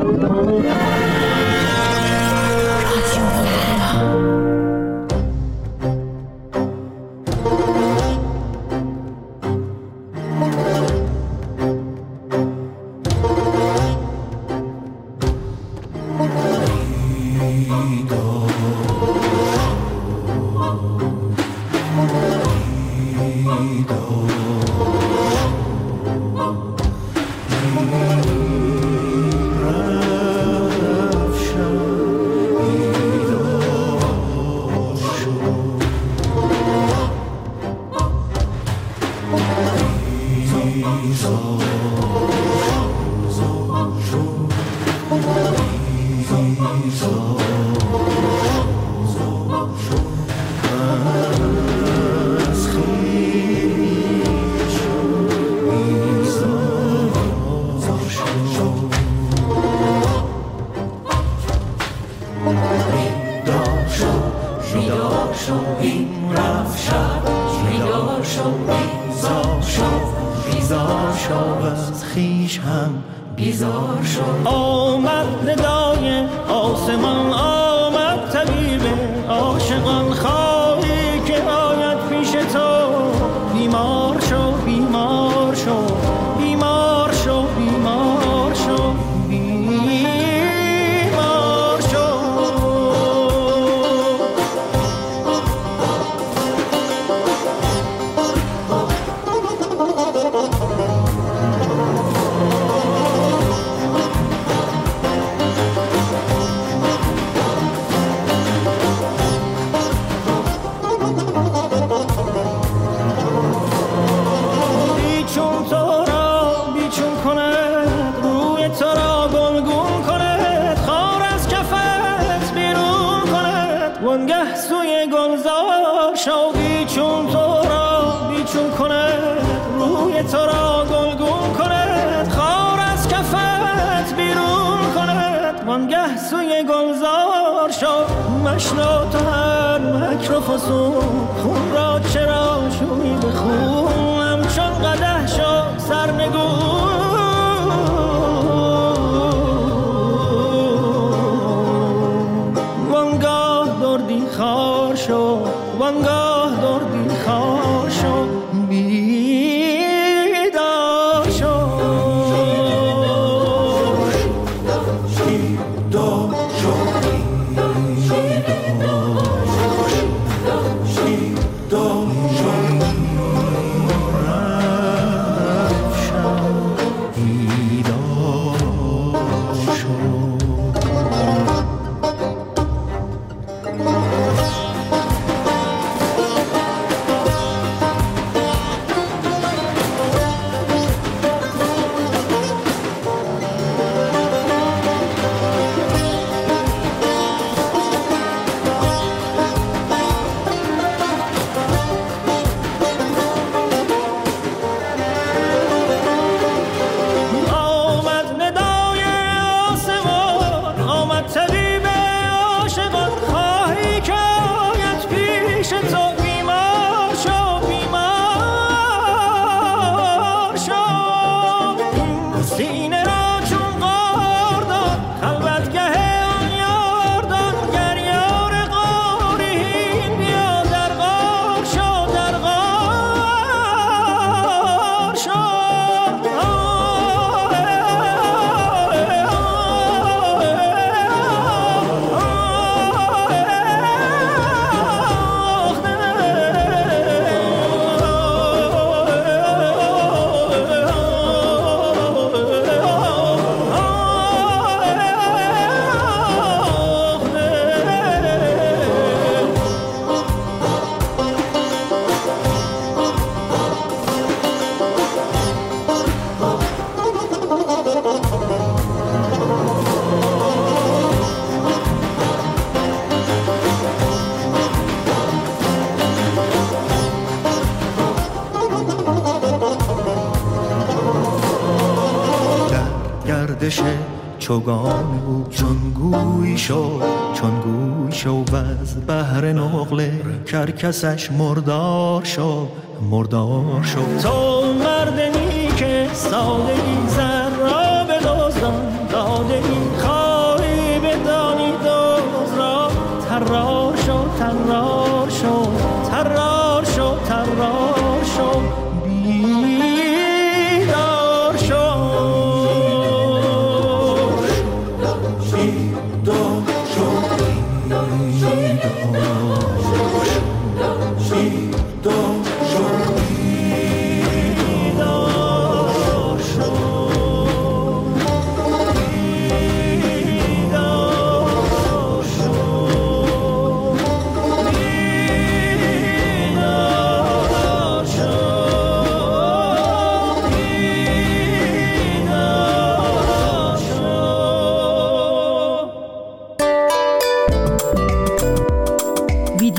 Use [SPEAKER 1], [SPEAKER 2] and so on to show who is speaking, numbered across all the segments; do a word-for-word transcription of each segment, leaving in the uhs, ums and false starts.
[SPEAKER 1] چوگان بود چون گوی شو چون گوی شو و از بحر نقله کرکسش مردار شو مردار شو.
[SPEAKER 2] تو مردمی که سادگی زر را به دزدان داده ای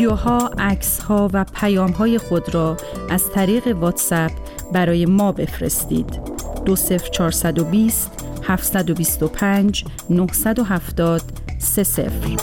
[SPEAKER 2] ویدیوها، عکس‌ها و پیام‌های خود را از طریق واتساپ برای ما بفرستید. دو صفر چهارصد و بیست هفتصد و بیست و پنج نهصد و هفتاد سه صفر.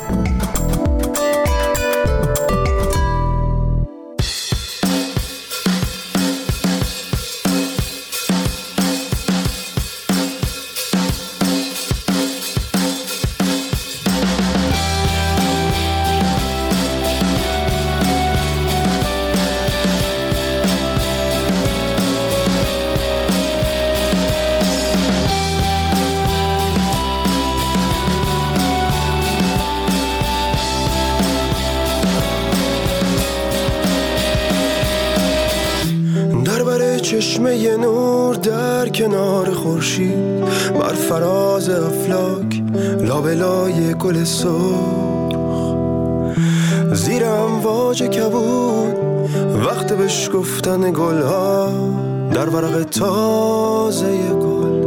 [SPEAKER 3] چشمه نور در کنار خورشید، بر فراز افلاک لابلای گل سرخ، زیر امواج کبود وقت بشکفتن گلها در ورق تازه گل،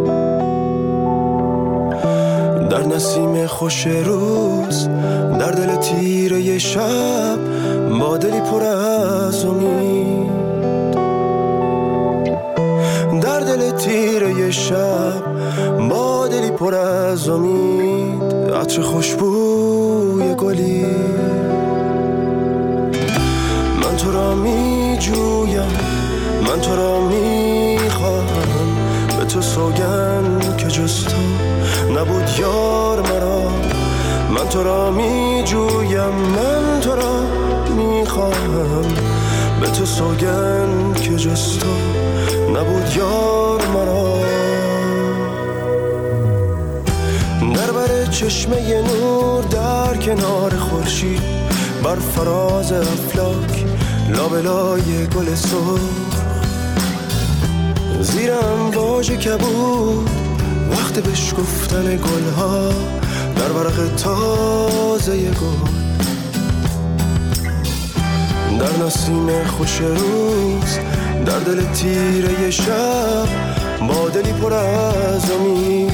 [SPEAKER 3] در نسیم خوش روز، در دل تیره شب، با دلی پر از امید، در دل تیره شب، با دلی پر از امید، عطر خوشبوی گلی. من تو را می جویم، من تو را می خواهم، به تو سوگند که جز تو نبود یار مرا. من تو را می جویم، من تو را می خواهم، به تو سوگند که جز تو نبود یار مرا. در بر چشمه نور در کنار خورشید، بر فراز افلاک لابلای گل سرخ، زیر امواج کبود وقت بشکفتن گلها در ورق تازه گل، در نسیم خوش روز، در دل تیره شب، با دلی پر از امید،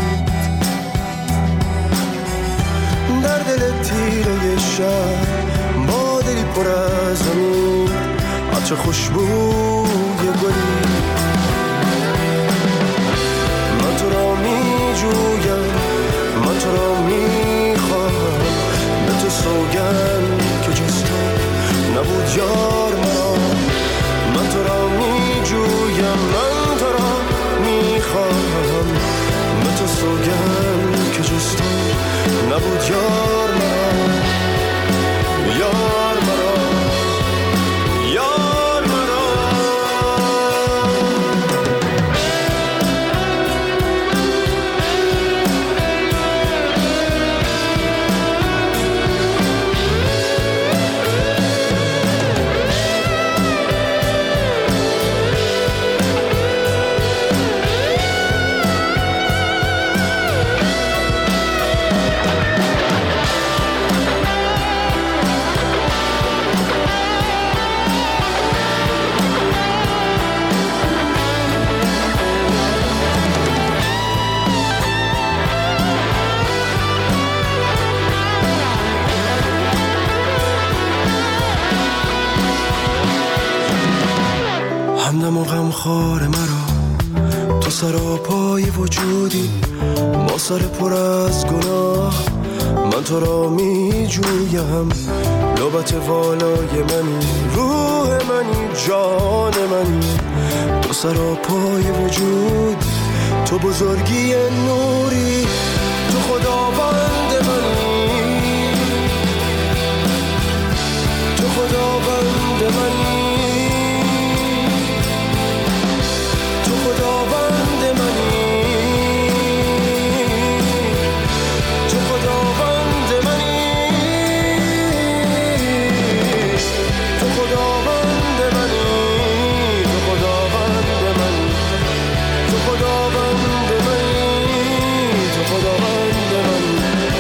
[SPEAKER 3] در دل تیره شب، با دلی پر از امید، عطر خوشبوی گلی. من تو را می جویم، من تو را می خواهم، به تو سوگند که جز تو نبود یار مرا. من تو را می جویم، من تو را می خواهم، به تو سوگند که جز تو نبود یار مرا، یار مرا، یار مرا. همدم و غمخوار مرا، تو سراپای وجودی، با سر پر از گناه. من تو را می جویم، لبت والای منی، روح منی، جان منی، تو سراپای وجود، تو بزرگی نوری، تو خداوند منی، تو خداوند منی، تو خداوند منی، تو خداوند منی، تو خداوند منی، تو خداوند منی، تو خداوند منی، تو خداوند منی.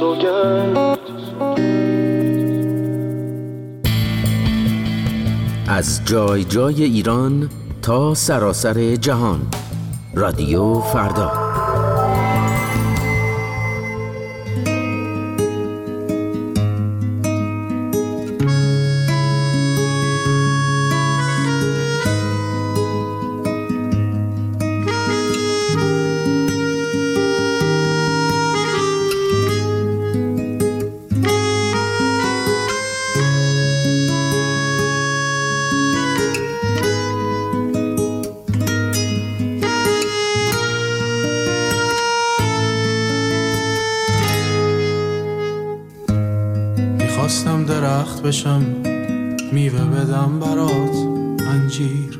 [SPEAKER 3] سوگند.
[SPEAKER 4] از جای جای ایران تا سراسر جهان، رادیو فردا.
[SPEAKER 5] میخواستم درخت بشم میوه بدم برات انجیر،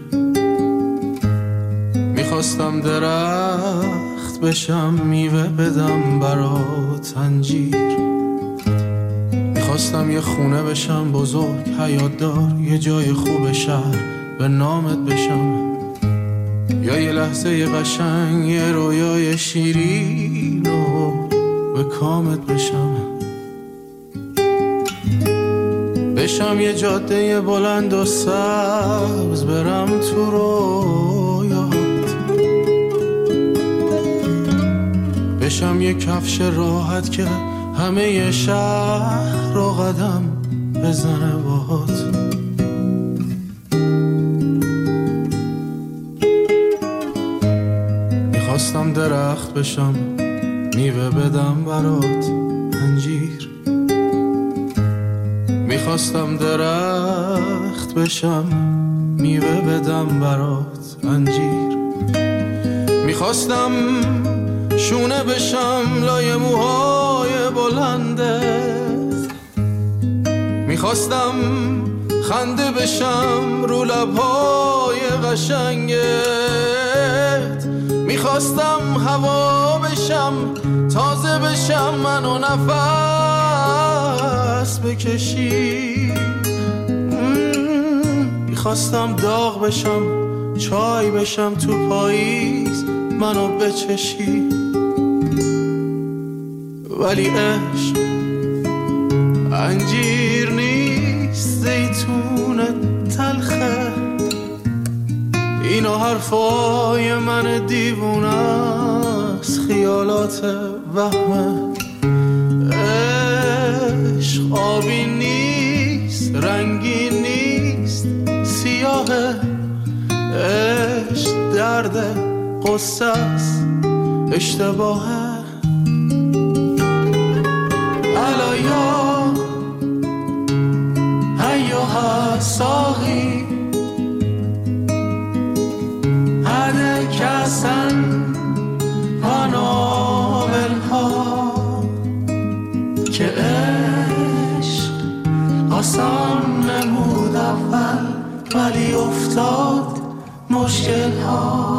[SPEAKER 5] میخواستم درخت بشم میوه بدم برات انجیر، میخواستم یه خونه بشم بزرگ حیات دار، یه جای خوب شهر به نامت بشم، یا یه لحظه یه قشنگ یه رویای شیرین و به کامت بشم، بشم یه جاده بلند و سبز برم تو رویات، بشم یه کفش راحت که همه شهر رو قدم بزنه باهات، میخواستم درخت بشم میوه بدم برات انجیر، میخواستم درخت بشم میوه بدم برات انجیر، میخواستم شونه بشم لای موهای بلندت، میخواستم خنده بشم رو لبهای قشنگت، میخواستم هوا بشم تازه بشم منو نفس بکشی، میخواستم داغ بشم چای بشم تو پاییز منو بچشی، ولی عشق انجیر نیست زیتون تلخه، اینو حرفای من دیوونه است خیالات وهمه، عشق آبی نیست رنگی نیست سیاهه، عشق درد قصه است اشتباهه، الایا ایوها ساقی هده کسن پانابل ها که عشق آسان نمود اول ولی افتاد مشکل ها.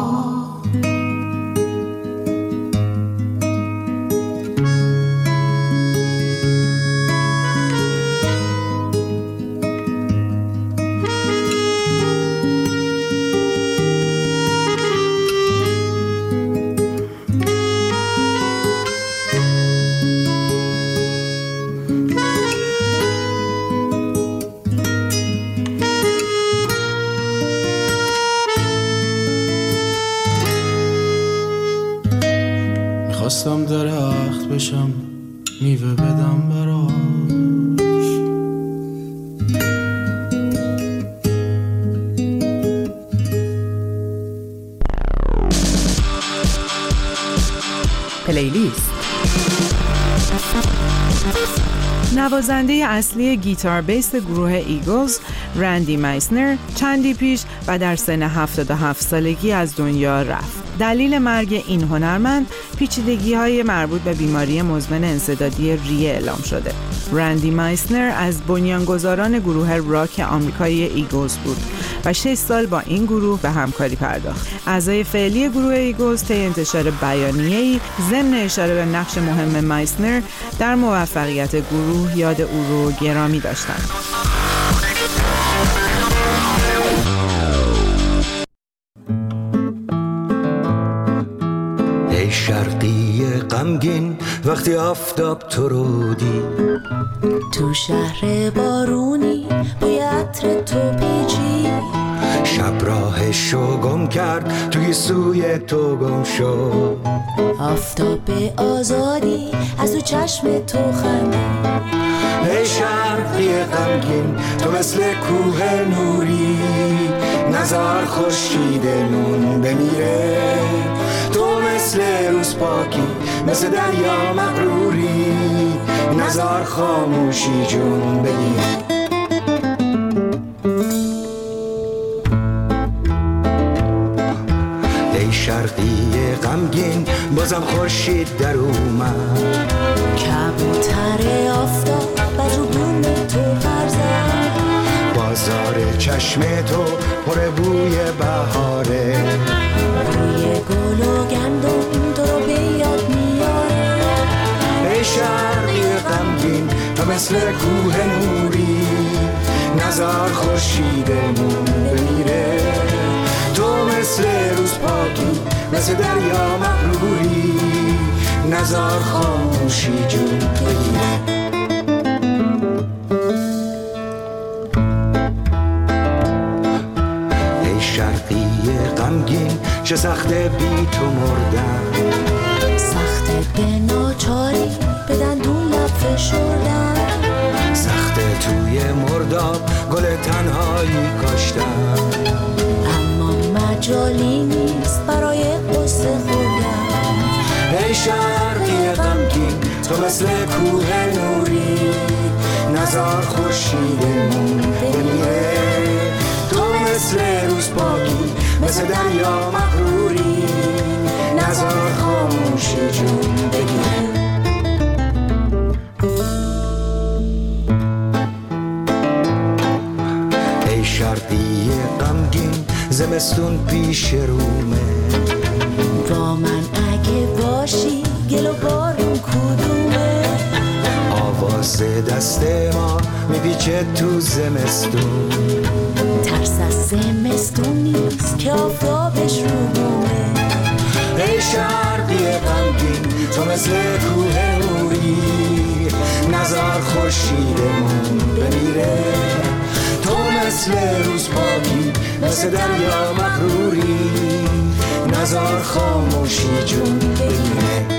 [SPEAKER 5] میخواستم درخت بشم میوه بدم براش،
[SPEAKER 2] پلیلیست. نوازنده اصلی گیتار بیس گروه ایگلز رندی مایسنر چندی پیش و در سن هفتاد و هفت سالگی از دنیا رفت. دلیل مرگ این هنرمند پیچیدگی‌های مربوط به بیماری مزمن انسدادی ریه اعلام شده. رندی مایسنر از بنیانگذاران گروه راک آمریکایی ایگلز بود و شش سال با این گروه به همکاری پرداخت. اعضای فعلی گروه ایگلز طی انتشار بیانیه‌ای ضمن اشاره به نقش مهم مایسنر در موفقیت گروه یاد او رو گرامی داشتند.
[SPEAKER 1] ای شرق
[SPEAKER 3] شرقی غمگین وقتی آفتاب تو رو دید،
[SPEAKER 6] تو شهر بارونی بوی عطر تو پیچی،
[SPEAKER 3] شب راهشو گم کرد توی سوی تو گم شد،
[SPEAKER 6] آفتاب آزادی از تو چشم تو خندید.
[SPEAKER 3] ای شرقی غمگین تو مثل کوه نوری، نزار خورشیدمون بمیره، تو مثل روز پاکی مثل دریا مغروری، نزار خاموشی جون بگیره. ای شرقی غمگین بازم خورشید در اومد،
[SPEAKER 6] کبوتر آفتاب بر رو بوم تو پر زد،
[SPEAKER 3] بازار چشم تو پر بوی بهاره،
[SPEAKER 6] بوی گل و گندم تو رو به یاد میاره.
[SPEAKER 3] ای شرقی غمگین تو مثل کوه نوری، نزار خورشیدمون بمیره، تو مثل روز پاکی مثل دریا مغروری، نزار خاموشی جون بگیره. ای شرقی غمگین چه سخته بی تو مردن،
[SPEAKER 6] سخته به ناچاری به دندون لب فشردن،
[SPEAKER 3] سخته توی مرداب گل تنهایی کاشتن،
[SPEAKER 6] اما مجالی نیست برای قصه خوردن.
[SPEAKER 3] ای شرقی غمگین تو مثل کوه نوری، نزار خورشیدمون بمیره، تو مثل روز پاکی مثل دریا مغروری، نزار خاموشی جون بگیره. ای شرقی غمگین زمستون پیش رومه،
[SPEAKER 6] با من اگه باشی گل و بارون کدومه،
[SPEAKER 3] آواز دست ما میپیچه تو زمستون،
[SPEAKER 6] ترس از زمستون نیست که آفتابش رو بومه.
[SPEAKER 3] ای شرقی غمگین تو مثل کوه نوری، نزار خورشیدمون بمیره، تو مثل روز پاکی مثل دریا مغروری، نزار خاموشی جون بگیره.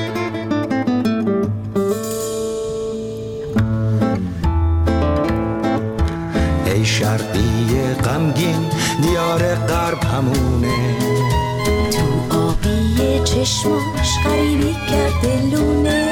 [SPEAKER 3] ای شرقی غمگین دیار غرب همونه،
[SPEAKER 6] تو آبی چشماش غریبی کرده لونه،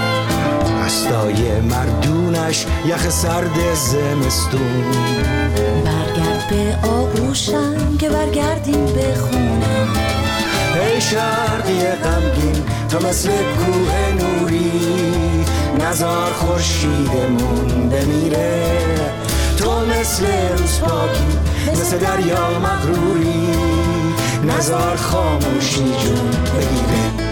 [SPEAKER 3] دستای مردونش یخ سرد زمستون،
[SPEAKER 6] برگرد به آغوشم که برگردیم به خونه.
[SPEAKER 3] ای شرقی غمگین تو مثل کوه نوری، نزار خورشیدمون بمیره، تو مثل روز پاکی مثل دریا مغروری، نزار خاموشی جون بگیره.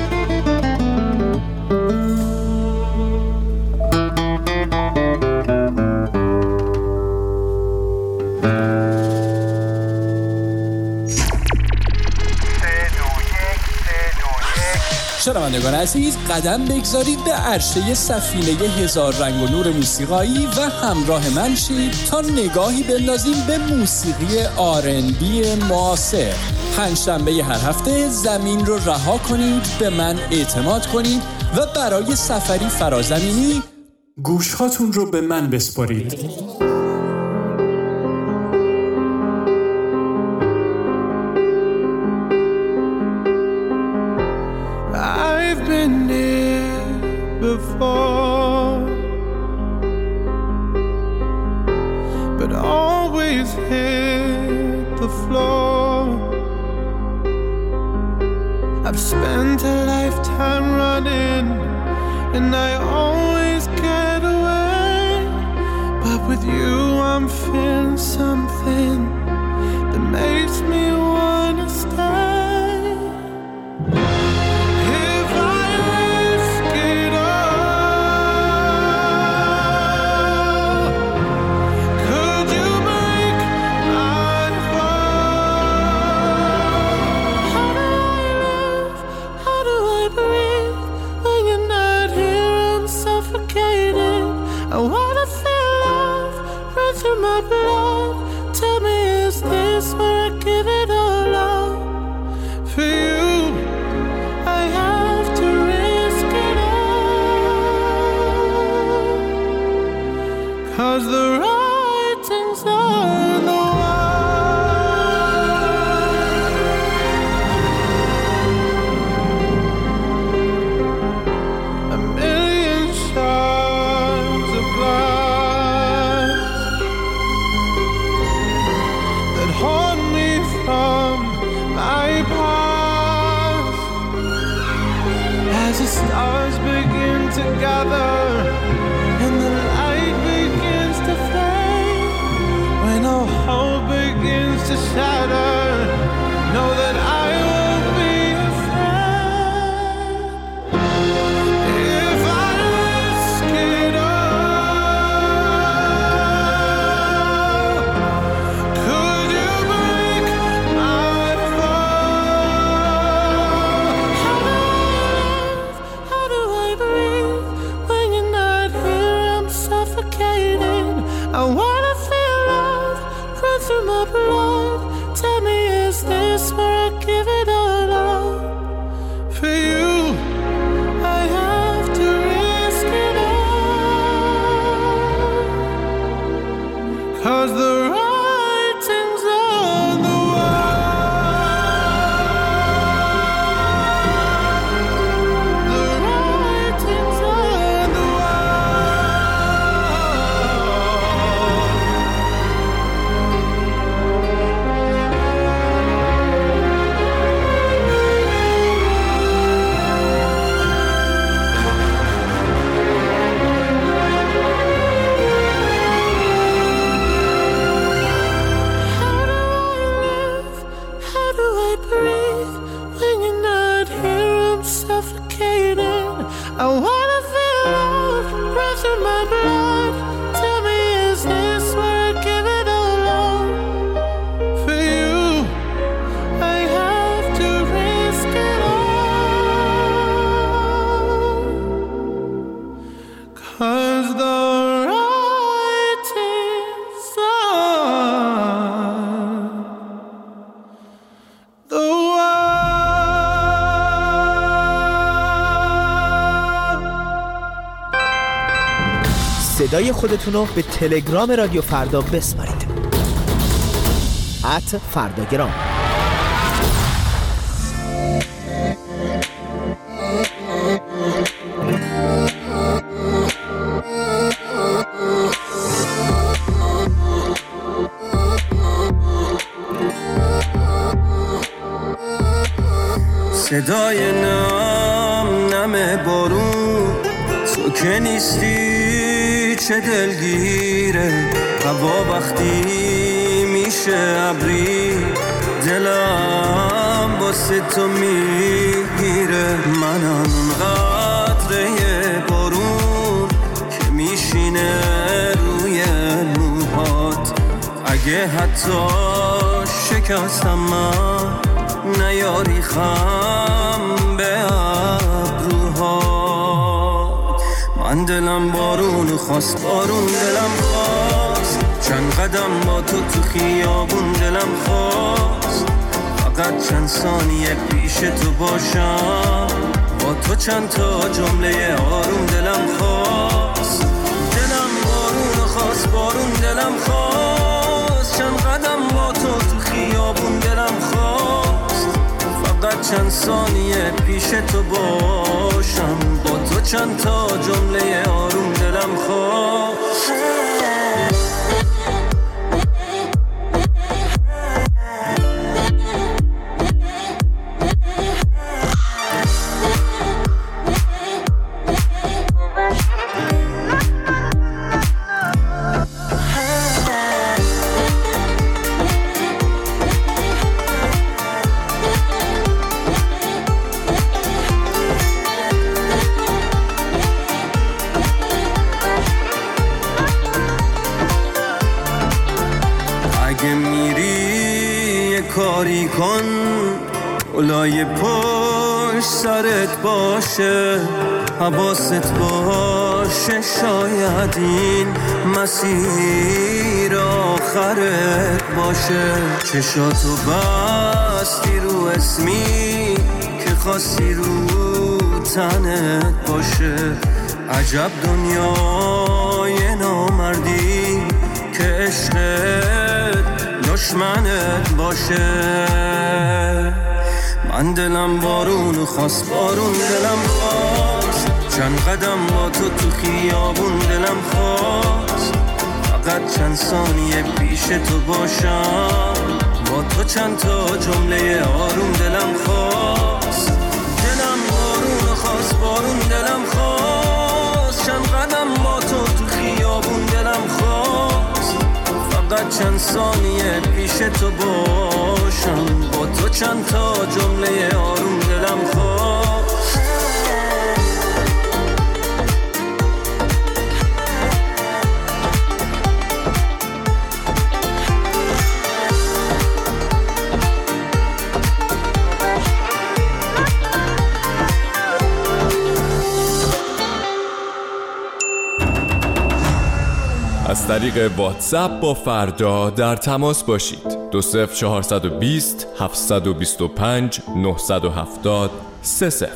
[SPEAKER 7] شنوندگان عزیز، قدم بگذارید به عرشه سفینه هزار رنگ و نور موسیقایی و همراه من شید تا نگاهی بندازیم به موسیقی آر ان بی معاصر. پنجشنبه هر هفته زمین رو رها کنید، به من اعتماد کنید و برای سفری فرازمینی گوشهاتون رو به من بسپارید.
[SPEAKER 5] Been here before, but always hit the floor. I've spent a lifetime running, and I always get away. But with you, I'm feeling something that makes me wanna stay. How do I breathe? my blood. Tell me, is this where I give it all up? For you, I have to risk it all. 'Cause the writing's on the wall. A million shards of glass that haunt me from my past. As the stars begin to gather and the light begins to fade, when all hope begins to shatter, know that I won't be afraid. If I risk it all, could you break my fall? How do I live? How do I breathe when you're not here? I'm suffocating. I wanna feel love run through my blood. Tell me, is this where I give it all up? For you, I have to risk it all. 'Cause the writing's on the wall. The writing's on the How do I live? How do I breathe when you're not here? I'm suffocating. I wanna feel love run through my blood. Tell me, is this where I give it all up? For you, I have to risk it all. 'Cause the writing's on the wall.
[SPEAKER 8] صدای خودتون رو به تلگرام رادیو فردا بسپارید. ات فرداگرام.
[SPEAKER 3] صدای نم نم بارون، تو که نیستی چه دلگیره. هوا وقتی میشه ابری، دلم واسه تو میگیره. منم اون قطره بارون که میشینه روی موهات. اگه حتی شکستم من، نیاری خم به ابروهات. من دلم بارون خواست، بارون دلم خواست. چند قدم با تو تو خیابون دلم خواست. فقط چند ثانیه پیش تو باشم، با تو چند تا جمله آروم دلم خواست. دلم بارون خواست، بارون دلم خواست. چند قدم با تو تو خیابون دلم خواست. فقط چند ثانیه پیش تو باشم، با تو چند تا جمله آروم دلم خواست. کاری کن اولای پشت سرت باشه، حواست باشه باشه شاید این مسیر آخرت باشه. چشاتو بستی رو اسمی که خواستی رو تنت باشه. عجب دنیای نامردی که عشقت دشمنت باشه. من دلم بارون خواست، بارون دلم خواست، چند قدم با تو تو خیابون دلم خواست. فقط چند ثانیه پیش تو باشم، با تو چند تا جمله آروم دلم خواست. دلم بارون خواست، بارون دلم خواست، چند قدم با تو تو خیابون دلم خواست. فقط چند ثانیه پیش تو باشم، با تو چند تا جمله آروم دلم خواست.
[SPEAKER 9] از طریق واتساپ با فردا در تماس باشید. دو صفر چهارصد و بیست هفتصد و بیست و پنج نهصد و هفتاد سه صفر.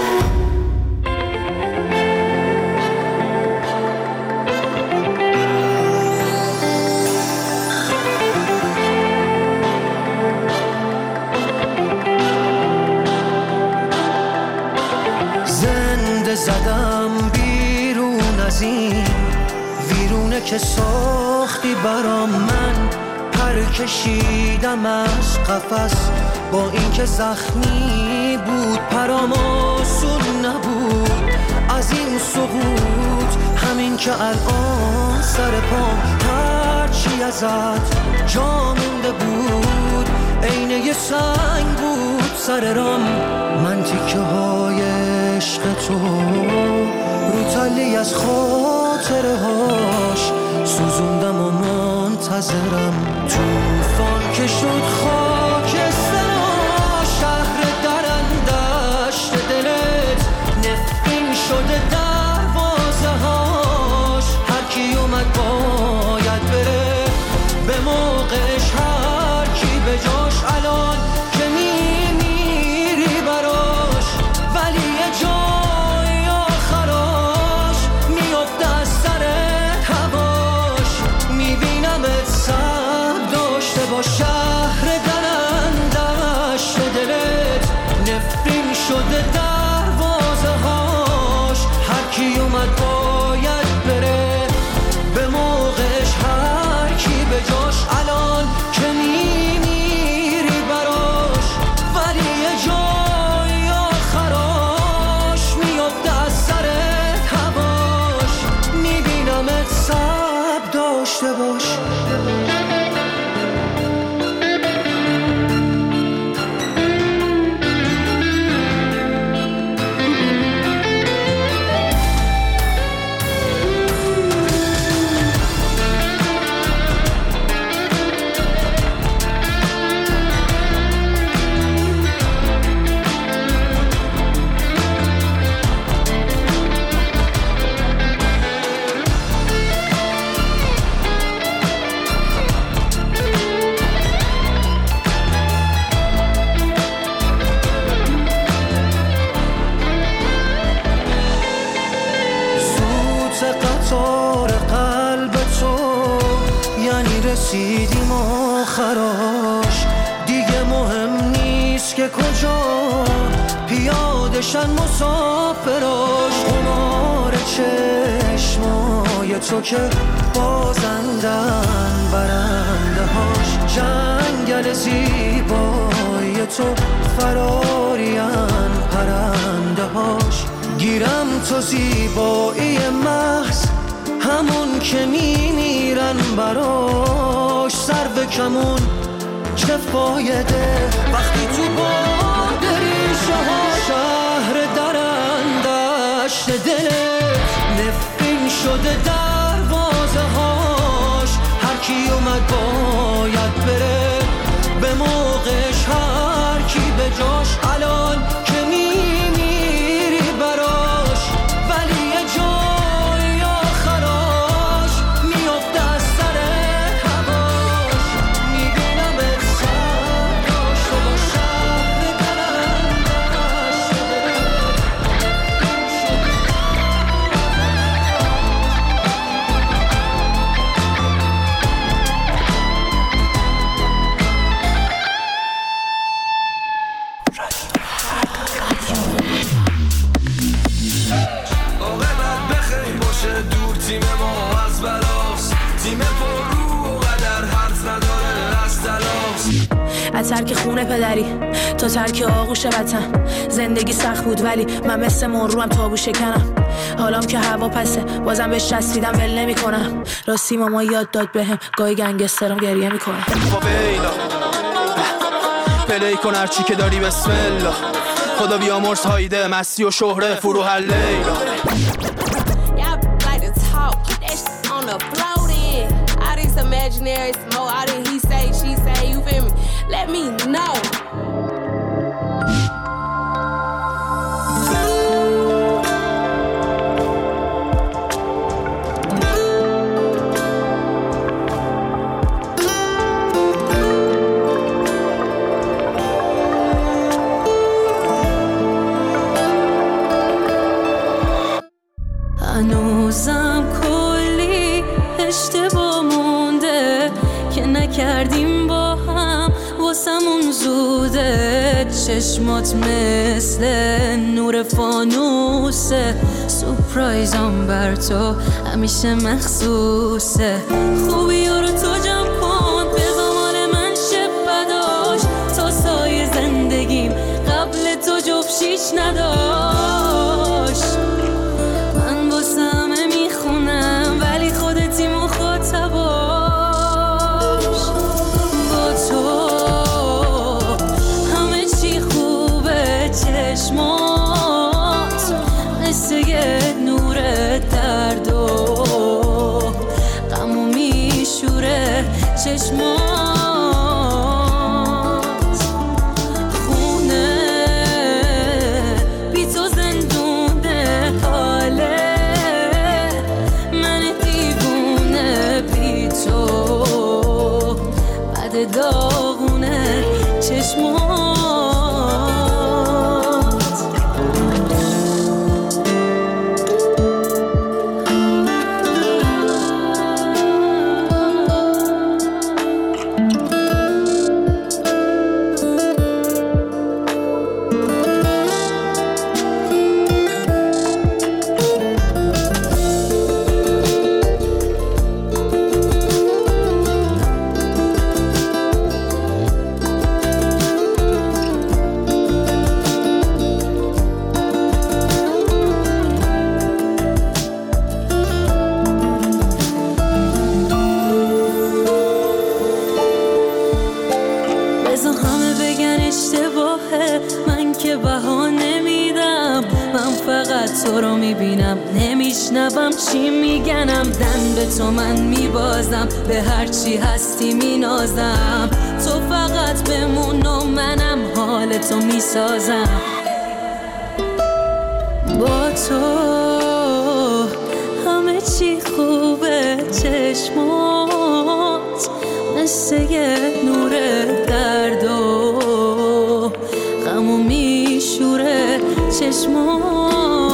[SPEAKER 3] زنده زدم بیرون از این ویرونه که ساختی برام، من پر کشیدم از قفس با اینکه زخمی بود پرام آسون نبود. از این سقوط همین که الان سر پام هرچی ازت جا مونده بود عین یه سنگ بود سر رام. من تیکه های عشق تو رو تلی از خاطره هاش سوزوندم و منتظرم. توفان که شد خاکستر شهر درندشت دلت نفرین شده دروازه هاش. هر کی اومد باید بره به موقعش، هر کی به جاش الان که میمیری براش. ولی یه جای آخراش میفته از سرت هواش. میبینمت سب داشته با شهر درندشت دلت نفرین شده دروازه هاش. هر کی اومد باید بره به موقعش، هر کی به جاش الان که میمیری براش. ولی یه جای آخراش میفته از سرت هواش. میبینمت سب داشته باش. رسیدیم آخراش، دیگه مهم نیست که کجا پیادشن مسافراش. قمار چشمای تو که بازندن برنده هاش. جنگل زیبای تو فرارین پرنده هاش. گیرم تو زیبایی محض همون که میمیرن براش. سر به کمون چه فایده وقتی تو باد ریشه ها. شهر درندشت دلت نفرین شده دروازه هاش. هر کی اومد باید بره به موقعش، هر کی به جاش الان که میمیری براش. ولی یه جای
[SPEAKER 10] از ترک خونه پدری تا ترک آغوش وطن. زندگی سخت بود ولی من مثل مروم تابو شکنم. حالام که هوا پسه بازم بهش چسبیدم ول نمی کنم. راستی ماما یاد داد بهم گاهی گنگسترم گریه میکنم. پلی کن هرچی که داری بسم الله. خدا بیامرز هایده مستی و شهره فروح اللیلا. Imaginary smoke, all that he say, she say, you feel me? Let me know. هنوزم کلی اشتباه مونده که نکردیم با هم، واسمون زوده. چشمات مثل نور فانوسه، سورپرایزم بر تو همیشه مخصوصه. خوبی رو تو جمع کن بذار مال من شه بداش، تا سایه زندگیم قبل تو جفشیش نداشت. من واسه همه میخونم ولی خودتی مخاطباش. با تو همه چی خوبه، چشمات مثل یه نور درد و غمو میشوره. چشمات خونه بی تو زندونه، حاله من دیوونه بی تو بعد داغونه. چشمات تو رو میبینم نمیشنوم چی میگنم. دن به تو من میبازم، به هر چی هستی مینازم. تو فقط بمون و منم حال تو میسازم. با تو همه چی خوبه، چشمات مثل یه نور درد و غمو میشوره. چشمات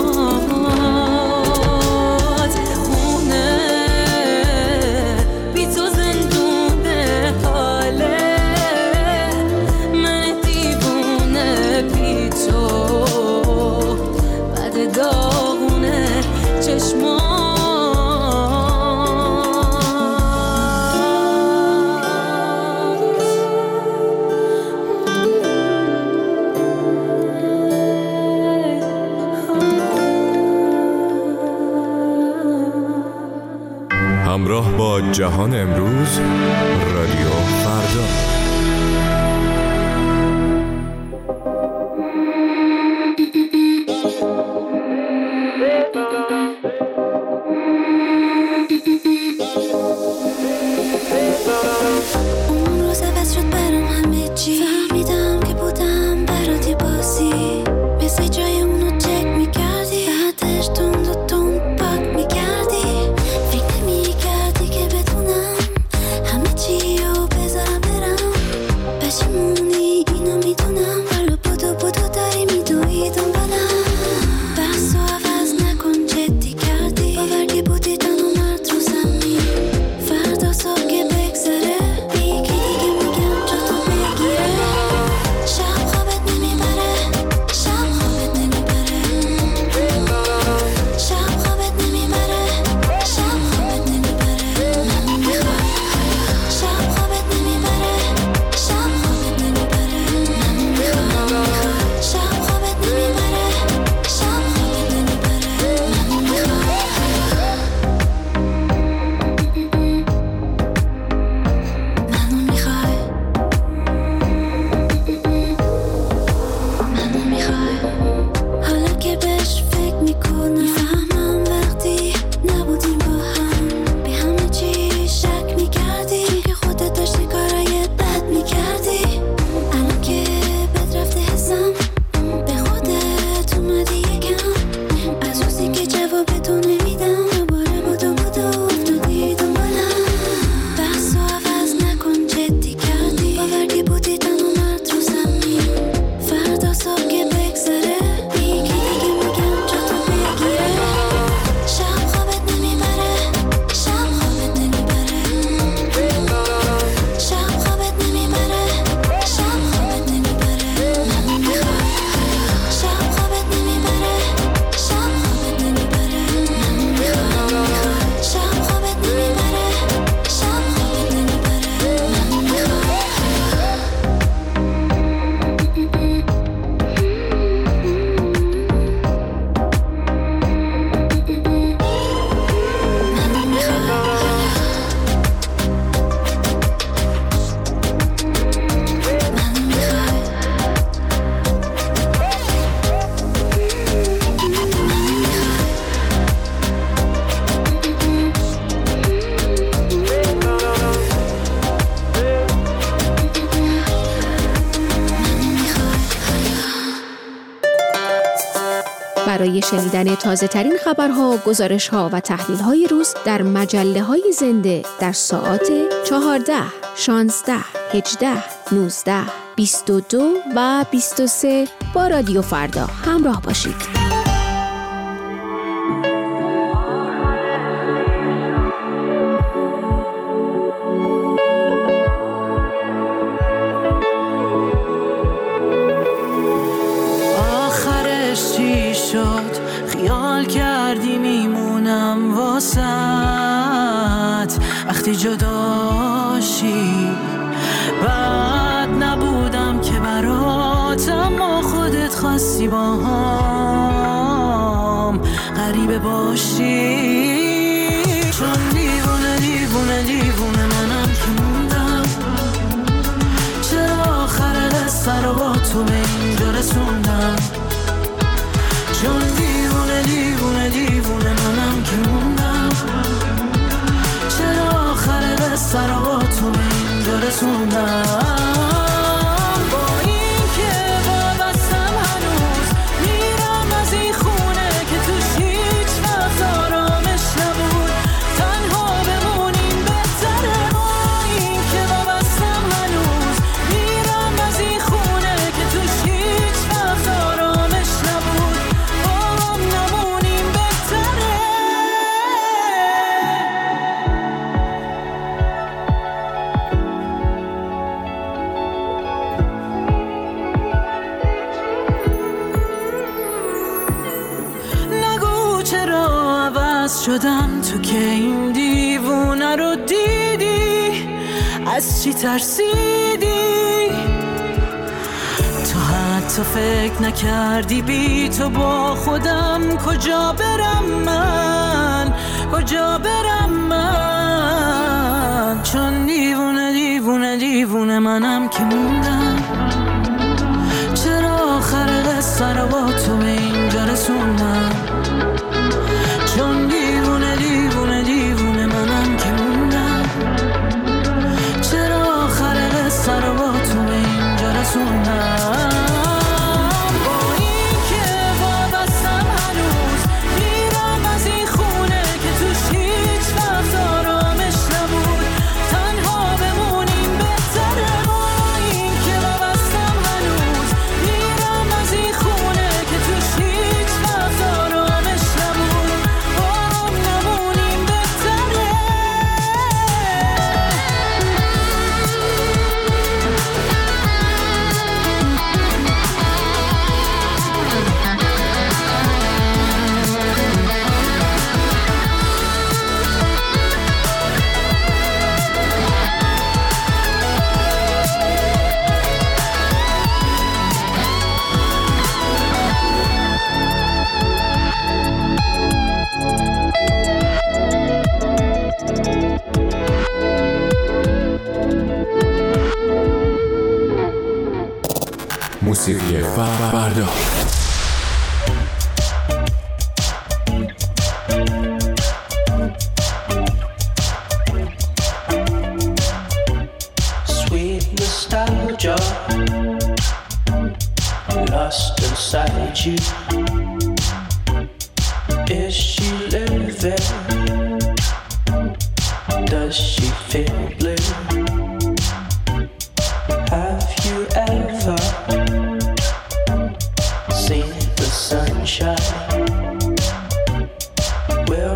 [SPEAKER 9] همراه با جهان امروز، رادیو فردا.
[SPEAKER 6] اون روز عوض شد برام همه چی، فهمیدم که بودم براتی بازی. مثل جای اونو چک میکردی، بعدش تون دو تون پاک میکردی. فکر نمیکردی که بتونم همه چی رو بذارم برم. پشیمونی اینو میدونم، حالا بودو بودو داری میدوی دنبالم. بحث و عوض نکن چه
[SPEAKER 11] برای شنیدن تازه ترین خبرها، گزارشها و تحلیل‌های روز در مجله‌های زنده در ساعات چهارده، شانزده، هجده، نوزده، بیست و دو و بیست و سه با رادیو فردا همراه باشید.
[SPEAKER 12] خیال کردی میمونم واسط وقتی جداشی، بعد نبودم که برات، اما خودت خواستی با هم غریبه باشی. چون دیوونه دیوونه دیوونه منم که موندم، چرا آخر قصه رو با تو به اینجا رسوندم. چون دیوونه دیوونه دیوونه منم که موندم، چرا آخر قصه رو با تو به اینجا رسوندم. با این که وابستم هنوز میرم از این خونه که توش هیچ وقت آرامش نبود، تنها بمونیم بهتره. با این که وابستم هنوز میرم از این خونه که توش هیچ وقت آرامش نبود، شدم تو که این دیوونه رو دیدی، از چی ترسیدی؟ تو حتی فکر نکردی بی تو با خودم کجا برم من، کجا برم من. چون دیوونه دیوونه دیوونه منم که موندم، چرا آخر قصه رو با تو به اینجا رسوندم. چون دیوونه دیوونه دیوونه منم که موندم، چرا آخر قصه رو با تو به اینجا رسوندم. با این که وابستم هنوز میرم از این خونه که توش هیچ وقت آرامش نبود، تنها بمونیم بهتره. با این که وابستم هنوز میرم از این خونه که توش هیچ وقت آرامش نبود،
[SPEAKER 9] موسیقی فردا.
[SPEAKER 13] Sweet nostalgia lost inside you. Is she living? Does she feel blue? Have you ever seen the sunshine? Will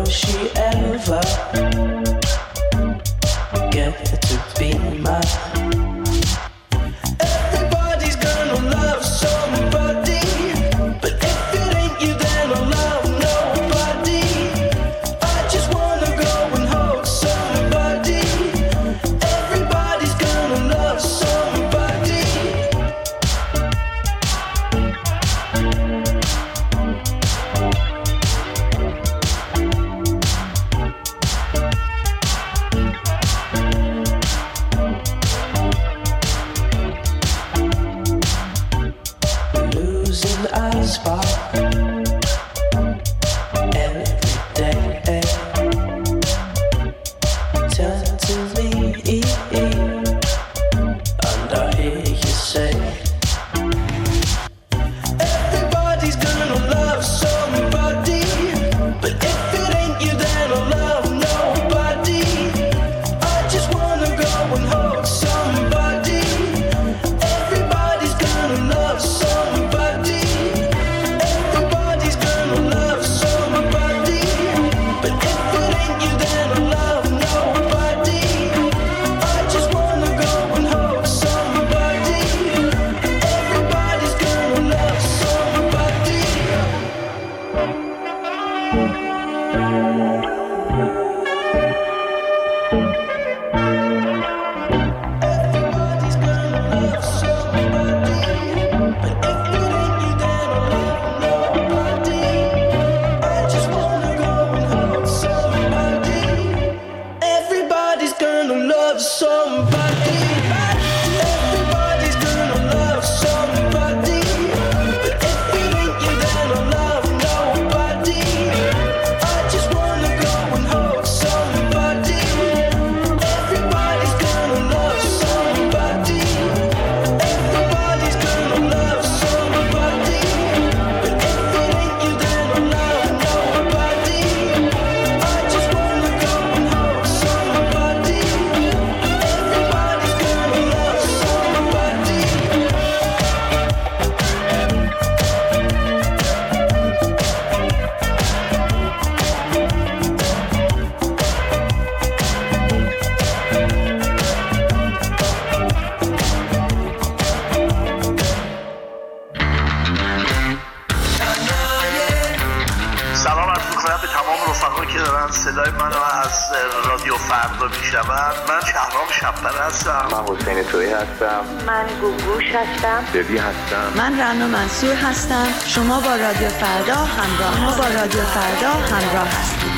[SPEAKER 14] صدای منو از رادیو فردا میشنون. من شهرام شب‌پره هستم.
[SPEAKER 15] من حسین تویی هستم.
[SPEAKER 16] من گوگوش هستم.
[SPEAKER 15] ببی هستم.
[SPEAKER 17] من رنا منصور هستم. شما با رادیو فردا همراه شما با رادیو فردا همراه هستید.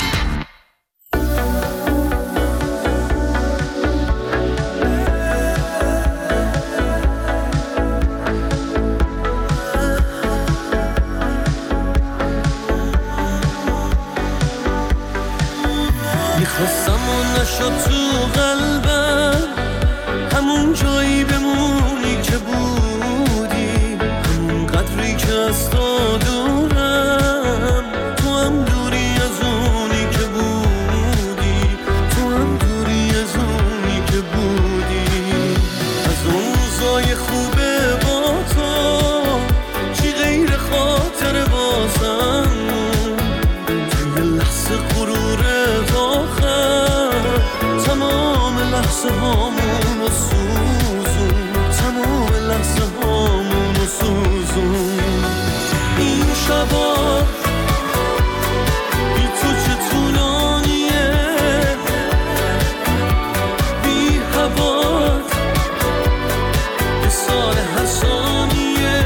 [SPEAKER 18] خواستم و نشد تو قلبم همون جایی بمونی که بودی، همون قدری که از تو دورم، تو هم دوری از اونی که بودی، تو هم دوری از اونی که بودی. از اون روزای خوبه با تو چی غیر خاطر بازم توی لحظه غروره آخر تمام لحظه هامون رو سوزون، تمام لحظه هامون رو سوزون. این شبا بی تو چه طولانیه، بی هوات به سال هر ثانیه.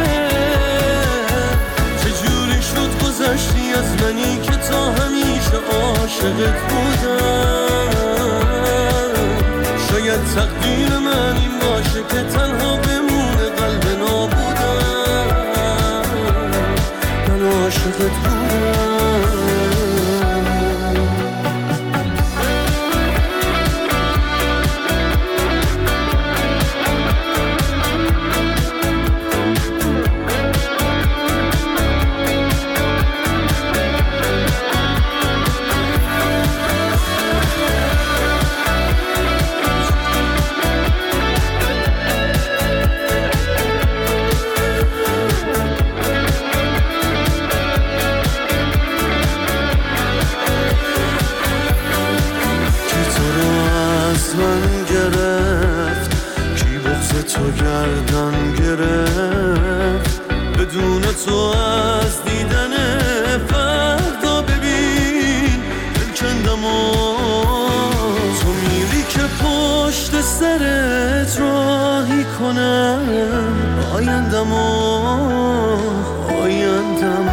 [SPEAKER 18] چجوری شد گذشتی از منی که تا همیشه عاشقت بودم. شاید تقدیر من این باشه که تنها بمونه قلب نابودم. من عاشقت بودم. تو گردن گرفت بدون تو از دیدن فردا. ببین دلکندم و تو میری که پشت سرت راهی کنم آیندم و آیندم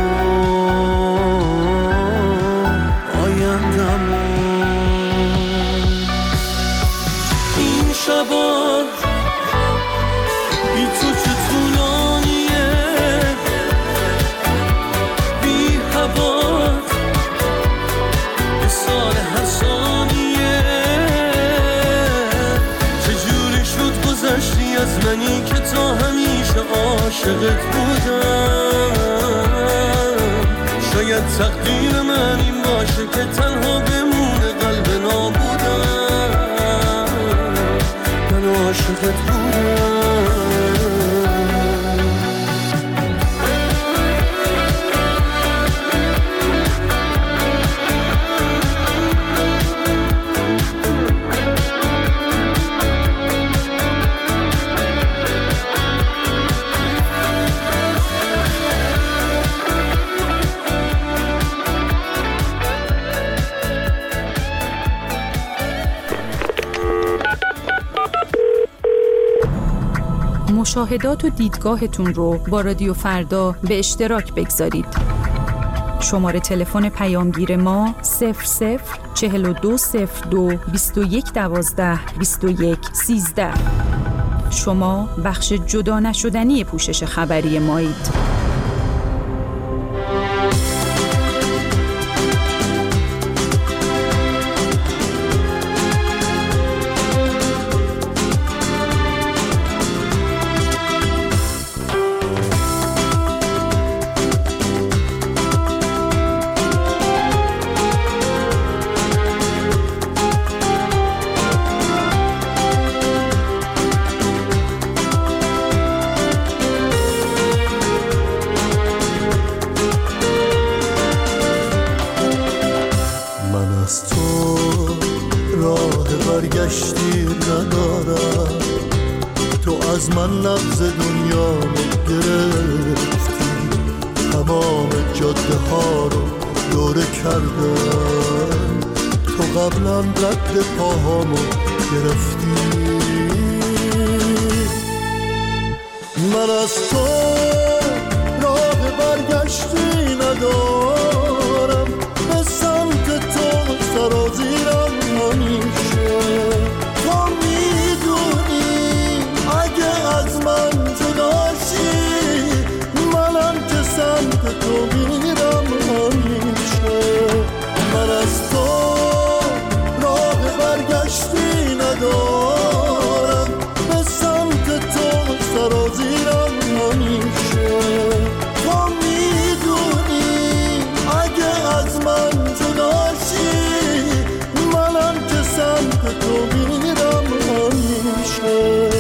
[SPEAKER 18] و آیندم. این شبا بی تو چه طولانیه، بی هوات به سال هر ثانیه. چجوری شد گذشتی از منی که تا همیشه عاشقت بودم. شاید تقدیر من این باشه که تنها بمونه قلب نابودم. من عاشقت بودم.
[SPEAKER 2] مشاهدات و دیدگاهتون رو با رادیو فردا به اشتراک بگذارید. شماره تلفن پیامگیر ما صفر صفر چهل و دو صفر دو بیست و یک دوازده بیست و یک سیزده. شما بخش جدا نشدنی پوشش خبری مایید.
[SPEAKER 18] برگشتی ندارم، تو از من نبض دنیا گرفتی، تمام جاده ها رو دوره کردم، تو قبلا رد پاهامو گرفتی. من از تو راه برگشتی ندارم، به سمت تو سرازیرم همیشه. تو میدونی اگه از من جدا شی، منم که سمت تو میرم همیشه. من از تو راه برگشتی ندارم، به سمت تو سرازیرم همیشه. تو میدونی اگه از من جدا شی، منم که سمت تو میرم همیشه.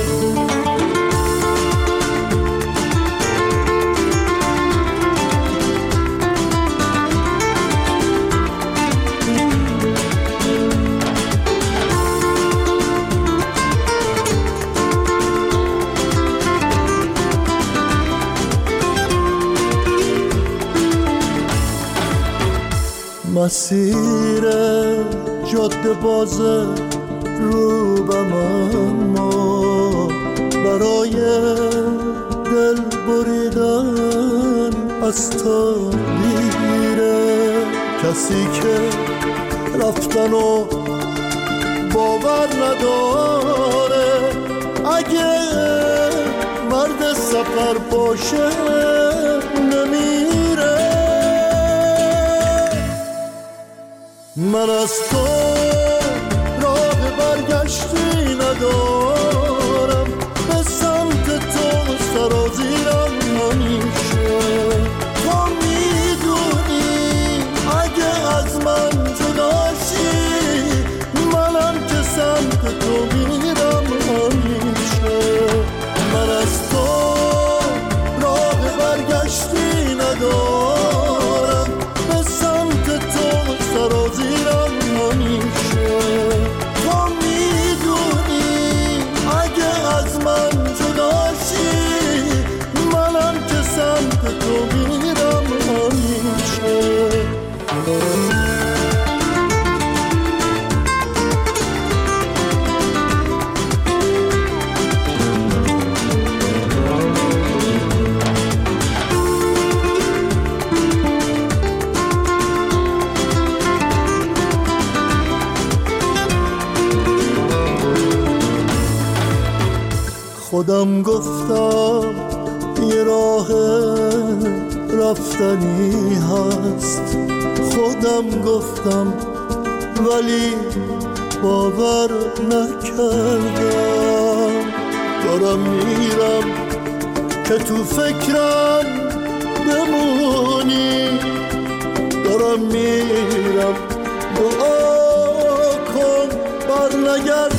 [SPEAKER 18] مسیر جاده باز رو به من، ما برای دل بریدن از تو میره. کسی که رفتن و باور نداره، اگه مرد سفر باشه نمیره. من از تو راه برگشتی ندارم، به سمت تو سرازیرم همیشه. تو میدونی اگه از من جدا شی، منم که سمت تو میرم همیشه. من از تو راه برگشتی ندارم، به سمت تو سرازیرم همیشه. تو میدونی اگه از من جدا شی، منم که سمت تو میرم همیشه. خودم گفتم یه راه رفتنی هست، خودم گفتم ولی باور نکردم. دارم میرم که تو فکرم بمونی، دارم میرم دعا کن بر نگرد